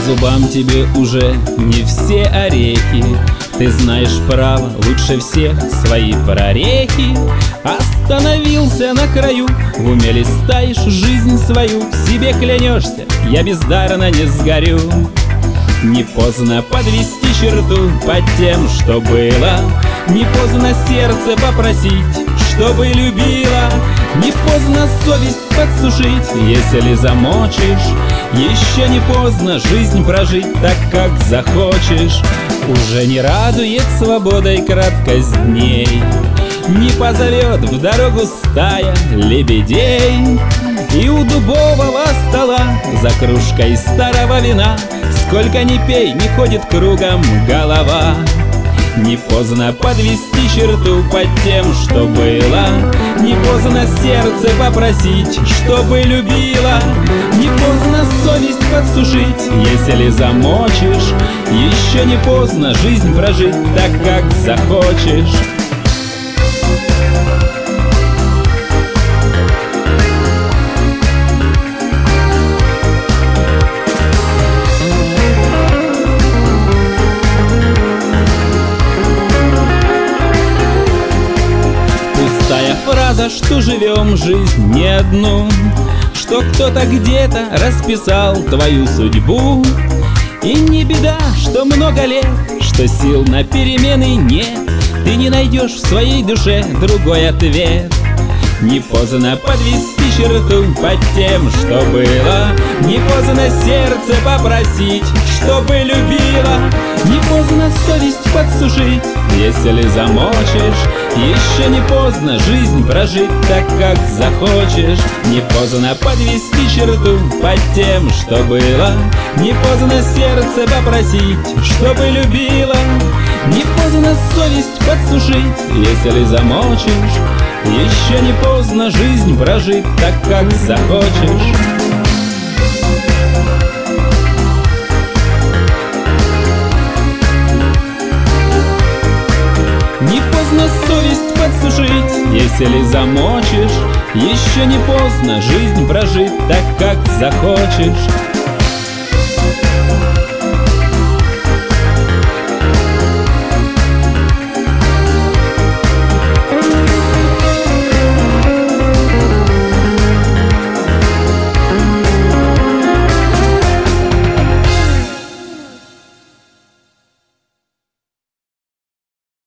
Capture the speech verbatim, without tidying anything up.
зубам тебе уже не все орехи. Ты знаешь право лучше всех свои прорехи. Остановился на краю, в уме листаешь жизнь свою. Себе клянешься, я бездарно не сгорю. Не поздно подвести черту под тем, что было. Не поздно сердце попросить, чтобы любила. Не поздно совесть подсушить, если замочишь. Еще не поздно жизнь прожить так, как захочешь. Уже не радует свободой краткость дней, не позовет в дорогу стая лебедей. И у дубового стола за кружкой старого вина сколько ни пей, не ходит кругом голова. Не поздно подвести черту под тем, что было. Не поздно сердце попросить, чтобы любила. Не поздно совесть подсушить, если замочишь. Еще не поздно жизнь прожить так, как захочешь. Пустая фраза, что живем жизнь не одну, что кто-то где-то расписал твою судьбу. И не беда, что много лет, что сил на перемены нет. Ты не найдешь в своей душе другой ответ. Не поздно подвести черту под тем, что было. Не поздно сердце попросить, чтобы любила. Не поздно совесть подсушить, если замочишь. Еще не поздно жизнь прожить так, как захочешь. Не поздно подвести черту под тем, что было. Не поздно сердце попросить, чтобы любила. Не поздно совесть подсушить, если замочишь. Еще не поздно жизнь прожить так, как захочешь. Не поздно совесть подсушить, если замочишь. Еще не поздно жизнь прожить так, как захочешь.